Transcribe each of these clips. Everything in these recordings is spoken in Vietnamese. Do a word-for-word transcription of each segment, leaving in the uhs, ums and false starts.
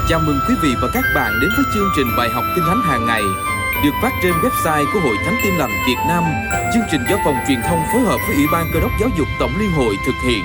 Chào mừng quý vị và các bạn đến với chương trình bài học Kinh Thánh hàng ngày được phát trên website của Hội Thánh Tin Lành Việt Nam. Chương trình do phòng truyền thông phối hợp với Ủy ban Cơ đốc Giáo dục Tổng Liên hội thực hiện.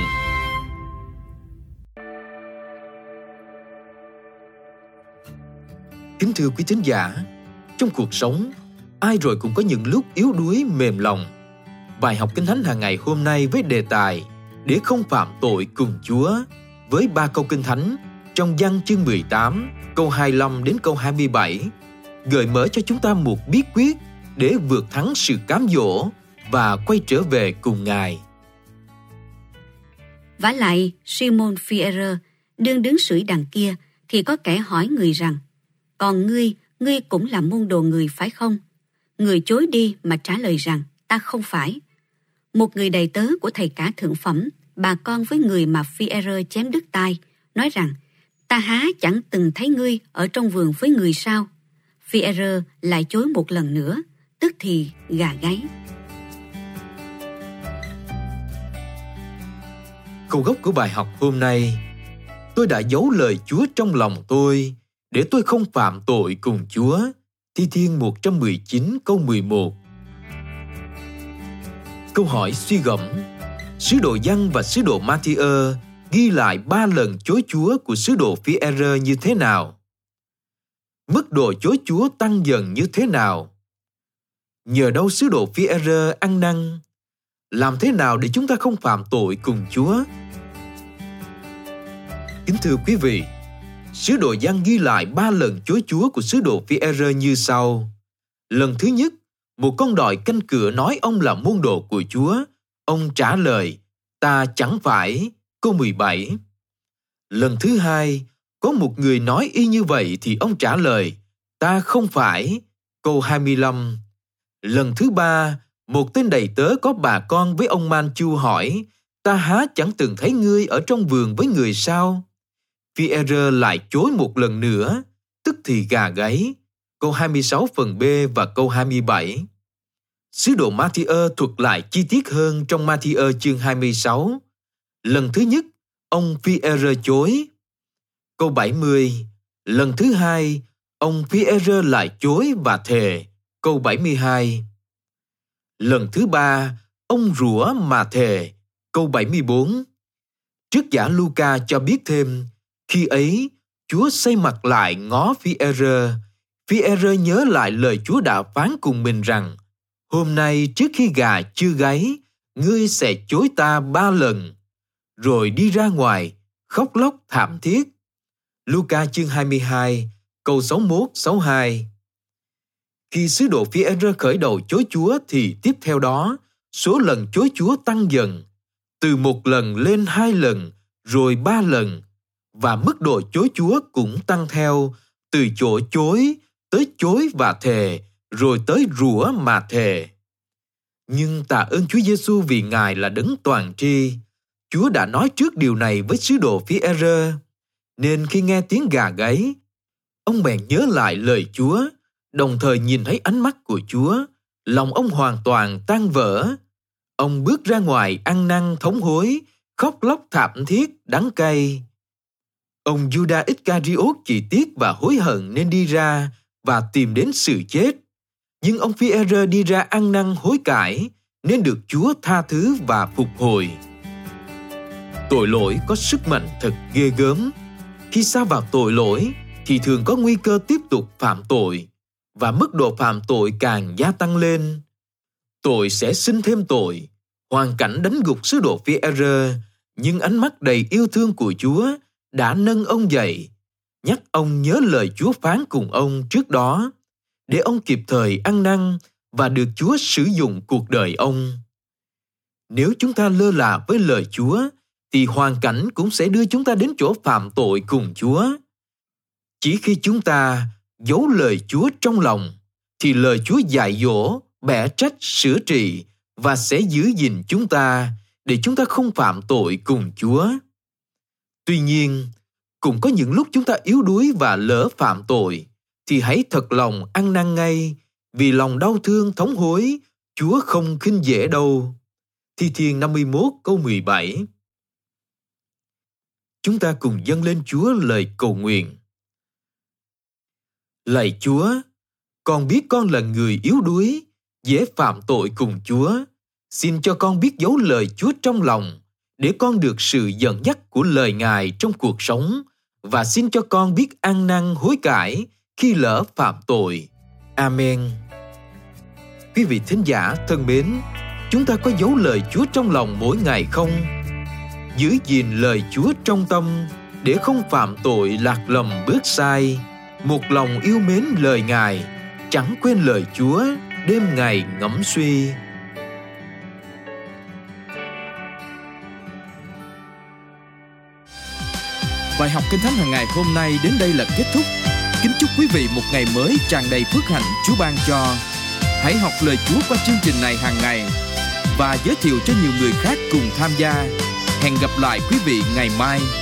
Kính thưa quý thính giả, trong cuộc sống, ai rồi cũng có những lúc yếu đuối mềm lòng. Bài học Kinh Thánh hàng ngày hôm nay với đề tài để không phạm tội cùng Chúa, với ba câu Kinh Thánh trong Giăng chương mười tám, câu hai mươi lăm đến câu hai mươi bảy, gợi mở cho chúng ta một bí quyết để vượt thắng sự cám dỗ và quay trở về cùng Ngài. Vả lại, Simon Phi-e-rơ đương đứng sưởi đằng kia, thì có kẻ hỏi người rằng: Còn ngươi, ngươi cũng là môn đồ người phải không? Người chối đi mà trả lời rằng: Ta không phải. Một người đầy tớ của thầy cả thượng phẩm, bà con với người mà Phi-e-rơ chém đứt tai, nói rằng: Ta há chẳng từng thấy ngươi ở trong vườn với người sao? Phi-e-rơ lại chối một lần nữa, tức thì gà gáy. Câu gốc của bài học hôm nay: Tôi đã giấu lời Chúa trong lòng tôi, để tôi không phạm tội cùng Chúa. Thi Thiên một trăm mười chín câu mười một. Câu hỏi suy gẫm: Sứ đồ Giăng và sứ đồ Ma-thi-ơ ghi lại ba lần chối Chúa của sứ đồ Phi-e-rơ như thế nào? Mức độ chối Chúa tăng dần như thế nào? Nhờ đâu sứ đồ Phi-e-rơ ăn năn? Làm thế nào để chúng ta không phạm tội cùng Chúa? Kính thưa quý vị, sứ đồ Giăng ghi lại ba lần chối Chúa của sứ đồ Phi-e-rơ như sau. Lần thứ nhất, một con đòi canh cửa nói ông là môn đồ của Chúa. Ông trả lời: Ta chẳng phải. Câu mười bảy. Lần thứ hai, có một người nói y như vậy thì ông trả lời: Ta không phải. Câu hai mươi lăm. Lần thứ ba, một tên đầy tớ có bà con với ông Man-chu hỏi: Ta há chẳng từng thấy ngươi ở trong vườn với người sao? Phi-e-rơ lại chối một lần nữa, tức thì gà gáy. Câu hai mươi sáu phần B và câu hai mươi bảy. Sứ đồ Ma-thi-ơ thuật lại chi tiết hơn trong Ma-thi-ơ chương hai mươi sáu. Lần thứ nhất, ông Phi-e-rơ chối. Câu bảy mươi. Lần thứ hai, ông Phi-e-rơ lại chối và thề. Câu bảy mươi hai. Lần thứ ba, ông rủa mà thề. Câu bảy mươi bốn. Trước giả Luca cho biết thêm, khi ấy, Chúa xây mặt lại ngó Phi-e-rơ. Phi-e-rơ nhớ lại lời Chúa đã phán cùng mình rằng: Hôm nay trước khi gà chưa gáy, ngươi sẽ chối ta ba lần. Rồi đi ra ngoài, khóc lóc thảm thiết. Luca chương hai mươi hai, câu sáu mươi mốt sáu mươi hai. Khi sứ đồ Phi-e-rơ khởi đầu chối Chúa thì tiếp theo đó, số lần chối Chúa tăng dần, từ một lần lên hai lần, rồi ba lần, và mức độ chối Chúa cũng tăng theo, từ chỗ chối tới chối và thề, rồi tới rủa mà thề. Nhưng tạ ơn Chúa Giêsu vì Ngài là đấng toàn tri. Chúa đã nói trước điều này với sứ đồ Phi-e-rơ, nên khi nghe tiếng gà gáy, ông bèn nhớ lại lời Chúa, đồng thời nhìn thấy ánh mắt của Chúa, lòng ông hoàn toàn tan vỡ. Ông bước ra ngoài ăn năn thống hối, khóc lóc thảm thiết, đắng cay. Ông Giu-đa Ích-ca-ri-ốt chỉ tiếc và hối hận nên đi ra và tìm đến sự chết. Nhưng ông Phi-e-rơ đi ra ăn năn hối cải nên được Chúa tha thứ và phục hồi. Tội lỗi có sức mạnh thật ghê gớm. Khi sa vào tội lỗi thì thường có nguy cơ tiếp tục phạm tội, và mức độ phạm tội càng gia tăng lên. Tội sẽ sinh thêm tội. Hoàn cảnh đánh gục sứ đồ Phi-e-rơ, nhưng ánh mắt đầy yêu thương của Chúa đã nâng ông dậy, nhắc ông nhớ lời Chúa phán cùng ông trước đó, để ông kịp thời ăn năn và được Chúa sử dụng cuộc đời ông. Nếu chúng ta lơ là với lời Chúa, thì hoàn cảnh cũng sẽ đưa chúng ta đến chỗ phạm tội cùng Chúa. Chỉ khi chúng ta giấu lời Chúa trong lòng, thì lời Chúa dạy dỗ, bẻ trách, sửa trị và sẽ giữ gìn chúng ta để chúng ta không phạm tội cùng Chúa. Tuy nhiên, cũng có những lúc chúng ta yếu đuối và lỡ phạm tội, thì hãy thật lòng ăn năn ngay, vì lòng đau thương thống hối, Chúa không khinh dễ đâu. Thi Thiên năm mươi mốt câu mười bảy. Chúng ta cùng dâng lên Chúa lời cầu nguyện. Lạy Chúa, con biết con là người yếu đuối, dễ phạm tội cùng Chúa. Xin cho con biết giấu lời Chúa trong lòng, để con được sự dẫn dắt của lời Ngài trong cuộc sống, và xin cho con biết ăn năn hối cải khi lỡ phạm tội. Amen. Quý vị thính giả thân mến, chúng ta có giấu lời Chúa trong lòng mỗi ngày không? Giữ gìn lời Chúa trong tâm để không phạm tội lạc lầm bước sai. Một lòng yêu mến lời Ngài, chẳng quên lời Chúa, đêm ngày ngẫm suy. Bài học Kinh Thánh hàng ngày hôm nay đến đây là kết thúc. Kính chúc quý vị một ngày mới tràn đầy phước hạnh Chúa ban cho. Hãy học lời Chúa qua chương trình này hàng ngày và giới thiệu cho nhiều người khác cùng tham gia. Hẹn gặp lại quý vị ngày mai.